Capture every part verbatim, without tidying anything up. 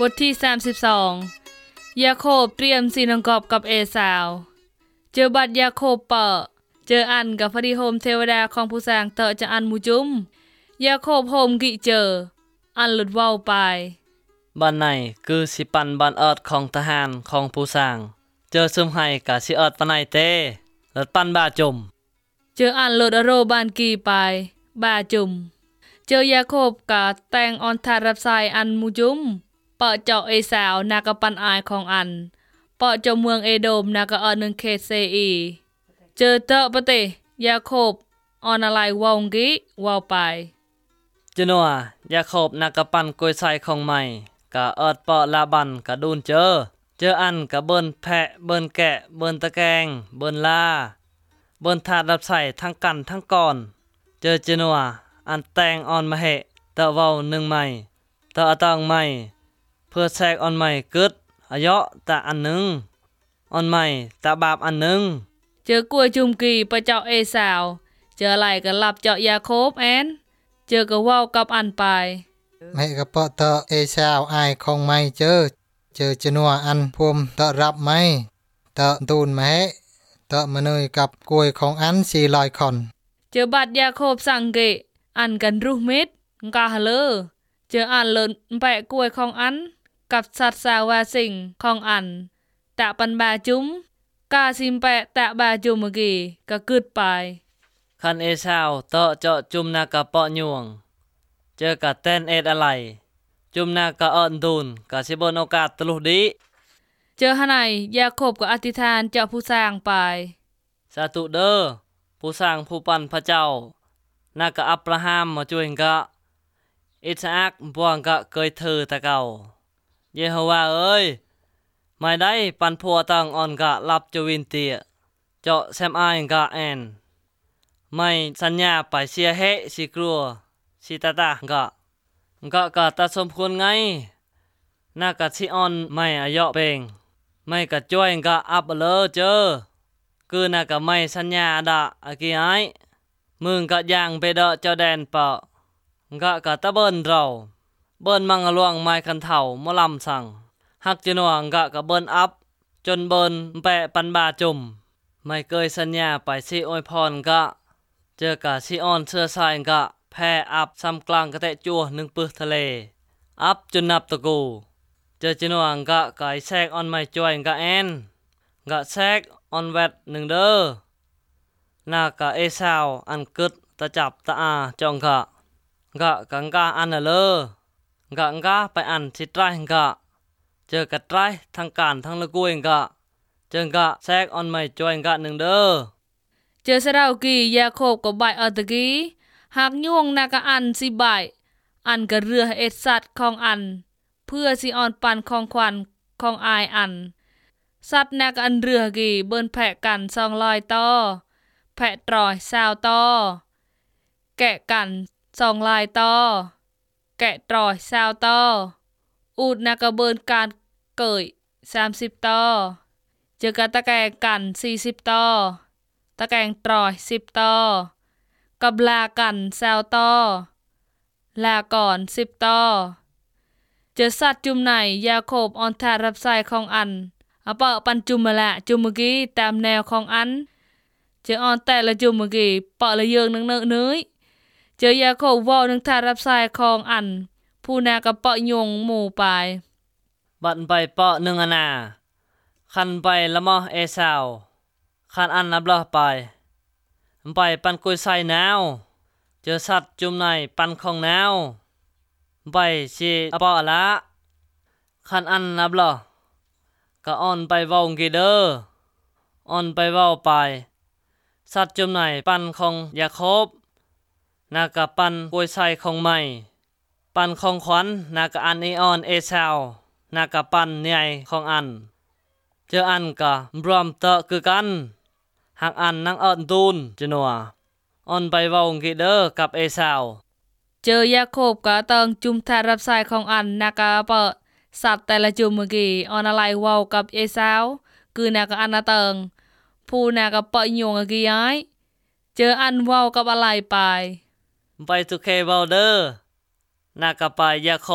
บทที่สามสิบสองยาโคบเตรียมสินองกอบกับเอสาวเจอบัดยาโคบเปาะเจออันกับพอดีโฮมเทวดาของผู้สร้างเตอจะอันมูจุมยาโคบโฮมกิเจออันหลุดเว้าไปบ้านไหนคือสิปันบ้านเอิดของทหารของผู้สร้างเจอซึมให้กะสิเอิดปานไหนเต้หลุดปันบาจุมเจออันหลุดอโรบานกีไปบาจุมเจอยาโคบกะแต่งออนทารับสายอันมูจุมเปาะเจาะเอสาวนากะปันอายของอันเปาะเจ้าเมืองเอโดมนากะออนนึงเขตเซอีเจอเตอะปะเตยาโคบออนอะไรวองกิวาวไปจนัวยาโคบนากะปันกล้วยไส้ของใหม่กะเอิดเปาะลาบันกะดูนเจอเจออันกะเบิ้นแพะเบิ้นแกะเบิ้นตะแกงเบิ้นลาเบิ้นถาดรับใส่ทั้งกันทั้งก่อนเจอจนัวอันแต่งออนมาเหตะเว้าหนึ่งใหม่ตะอะตังใหม่เพื่อแทรกออนใหม่กึดอะเยาะตะอันหนึ่งออนใหม่ตะบาบอันหนึ่งเจอกล้วยจุมกีไปเจาะเอสาวเจออะไรก็หลับเจาะยาโคบแอนเจอก็เว้ากับอันไปแม่กะเปาะเตอเอสาวอายของไม่เจอเจอจนัวอันพวมเตอรับไหมเตอตูนแม่เตอมาเนยกับกล้วยของอันสี่ร้อยคนเจอบัดยาโคบสังเกะอันกันรูมิดกาฮะเลอเจออันเลินแปะกล้วยของอันกับสัตว์สาวาสิงของอันตะปันบาจุมกาซิมแปะตะบาจุมเมื่อกี้ก็กึดไปคันเอสาวเตาะเจาะจุมนากะเปาะยวงเจอกะเต้นเอ็ดอะไรจุมนากะอ่อนดูนกะสิบนโอกาสตลุดีเจอหะไหนยาโคบก็อธิษฐานเจ้าผู้สร้างไปสาธุเด้อผู้สร้างผู้ปันพระเจ้านากะอับราฮัมมาช่วยกะอิสอักบวงกะเกยเธอตะเก่าเยโฮวาเอ้ยไม่ได้ปันพัวตังอ่อนกะรับจวินเตียเจาะแซมอายกะแอนไม่สัญญาไปเสียเฮสิกลัวสิตาตากะกะกะตาสมควรไงนากะสิอ่อนไม่อายุเปงไม่กะจ้วยกะอับเลอเจอคือนากะไม่สัญญาดะอากิไอมึงกะย่างไปเดาะเจ้าแดนเปาะกะกะตะเบิ้นเราเบิ้นมังลวงไม้คันเถ่ามะลำสั่งหักจนวงกะกะเบิ้นอับจนเบิ้นแปะปันบาจุ่มไม่เคยสัญญาไปสิอวยพรกะเจอกะสิอ่อนเสื้อสายกะแพ้อับซ้ำกลางกะแตะจั่วหนึ่งปึกทะเลอับจนนับตะกูเจอจนวงกะไก่แทรกอ่อนไม่จ่วยกะแอนกะแทรกอ่อนแวดหนึ่งเด้อนากะเอสาวอันกึดตะจับตะอาจองกะกะกังกะอันน่ะเลอกะกะไปอันสิตรายกะเจอกะตรายทั้งการทั้งละกุยกะเจอกะแทรกอ่อนไม่จ่วยกะหนึ่งเด้อเจอสราวกียาโคบกับใบอัตกีหากย่วงนากะอันสิใบอันกะเรือเอ็ดสัตว์ของอันเพื่อสิอ่อนปันของขวัญของอายอันสัตว์นากะอันเรือกีเบิ้นแพะกันสองลอยต่อแพะตรอยสาวต่อแกะกันสองลายต่อแกะตรอยสาวต่ออูดนากะเบิ้นการเกยสามสิบต่อเจอกะตะแกงกันสี่สิบต่อตะแกงตรอยสิบต่อกับลากันสาวต่อลาก่อนสิบต่อเจอสัตว์จุมไหนยาโคบออนทารับใส่ของอันเอาเปาปันจุมมาละจุมเมื่อกี้ตามแนวของอันเจอออนแต่ละจุมเมื่อกี้เปาะละเยืองนึงเนอะนื้ยเจอยาโคบวอนึงทารับใส่ของอันผู้นากับเปาะยงหมู่ไปบัดไปเปาะหนึ่งอนาคันไปละมอเอสาวคันอันนับละไปไปปันกุยใส่แนวเจอสัตว์จุมไหนปันของแนวไปสิอปอละคันอันนับละก็อ่อนไปเว้ากีเดออ่อนไปเว้าไปสัตว์จุมไหนปันของยาโคบนากะปันกุยใส่ของใหม่ปันของขวัญนากะอันอีออนเอสาวนากะปันใหญ่ของอันเจออันกะรวมเตอคือกันหากอันนังอ่อนตูนจนัวอ่อนไปเว้ากีเดอกับเอสาวเจอยาโคบกะเติงจุมทารับใส่ของอันนากะเปาะสัตว์แต่ละจุมเมื่อกี้ออนอะไรเว้ากับเอสาวคือนากะอันนาเติงผู้นากะเปาะยงกีย้ายเจออันเว้ากับอะไรไปไปสุเคเว้าเดอร์นากะไปยาโคบ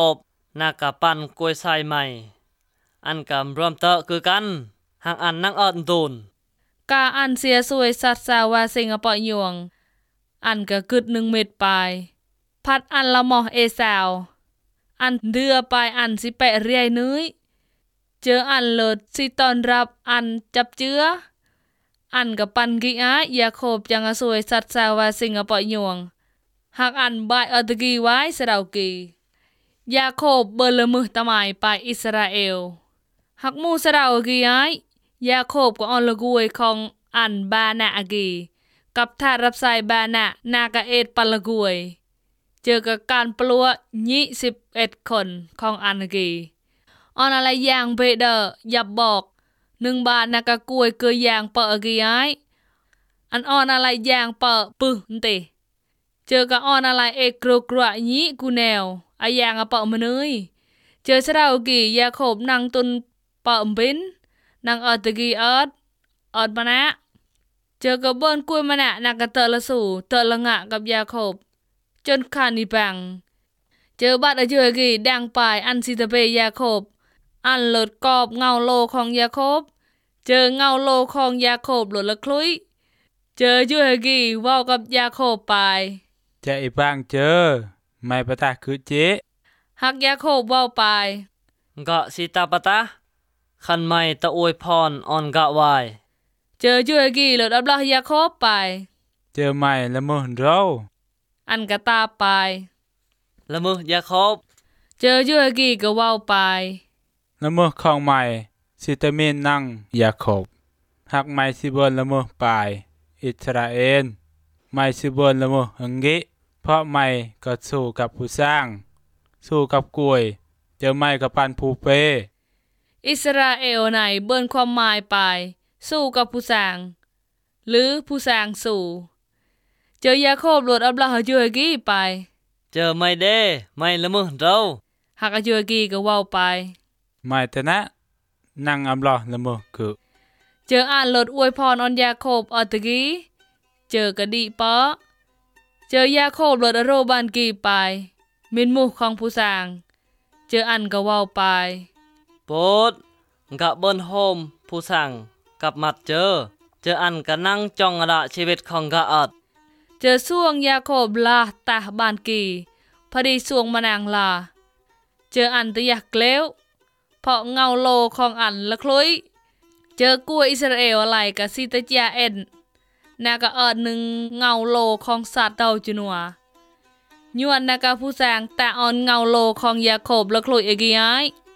นากะปั่นกล้วยไส้ใหม่อันกำรวมเตอะคือกันหากอันนั่งออดตูนกาอันเสียสวยสัตว์สาวาสิงอปะยวงอันกะกึดหนึ่งเม็ดปลายพัดอันละหมอเอสาวอันเดือปลายอันสิแปะเรียนื้ยเจออันเลิศสิตอนรับอันจับเจืออันกับปันกิอายาโคบยังสวยสัตว์สาวาสิงอปะยวงหากอันบายอตกีไว้สราวกียาโคบเบลมือตะหมายไปอิสราเอลหากมูสราวกีไอยาโคบก็ออนละกวยของอันบานาอกีกับท่ารับใส่บานะนากะเอ็ดปัลละกวยเจอกับการปลัวยี่สิบเอ็ดคนของอันกีออนอะไรอย่างเบเดอร์ยับบอกหนึ่งบาทนากะกวยเกยอย่างเปอกีไออันออนอะไรอย่างเปอปึนเตเจอกับออนอะไรเอกกรัวกรัวยี่กูแนวอาอย่างอะเปอมันเอ้ยเจอสราวกียาโคบนางตุนเปอมบินนางออตกีออดออดมานะเจอกับเบิ้นกล้วยมานะนากะเตอละสู่เตอละงะกับยาโคบจนคานิบังเจอบัดอเจอกีดังปลายอันสิตะเปยาโคบอันหลดกอบเงาโลของยาโคบเจอเงาโลของยาโคบหลดละคลุยเจอเจอกีเว้ากับยาโคบปลายจะอีบางเจอไม่ปะตาคือเจหักยาโคบเว้าปลายกะสิตาปะตาคันไม่ตะอวยพรออนกะวายเจอเจอกีหลดอับลายาโคบไปเจอไม่ละมือเราอันกะตาไปละมือยาโคบเจอเจอกีก็เว้าไปละมือของใหม่สิตะเมนนั่งยาโคบหักไม่สิบนละมือปลายอิสราเอลไม่สิบนละมือหังกิเพราะไม่ก็สู้กับผู้สร้างสู้กับกล้วยเจอไม่กับปันผู้เปอิสราเอลไหนเบิ้นความหมายไปสู้กับผู้สร้างหรือผู้สร้างสู้เจอยาโคบหลดอับลาฮเจอกีไปเจอไม่เด้ไม่ละมือเราหักเจอกีก็เว้าไปไม่แต่นะนั่งอับลาละมือคือเจออ่านหลดอวยพรออนยาโคบออตกีเจอกะดีปอเจอยาโคบหลดอโรบานกีไปมินมุขของผู้สร้างเจออันก็เว้าไปโปดกะเบิ้นโฮมผู้สั่งกับมัดเจอเจออันกะนั่งจ้องระชีวิตของกะอัดเจอส่วงยาโคบลาตาบานกีพอดีส่วงมานางลาเจออันตะยักเกล้วเพราะเงาโลของอันละคลุยเจอกล้วยอิสราเอลอะไรกะซิตะจาเอ็นนากะเอิดหนึ่งเงาโลของสัตว์เต่าจุนัวยวนนากะผู้สร้างแต่ออนเงาโลของยาโคบละคลุยเอกีไอ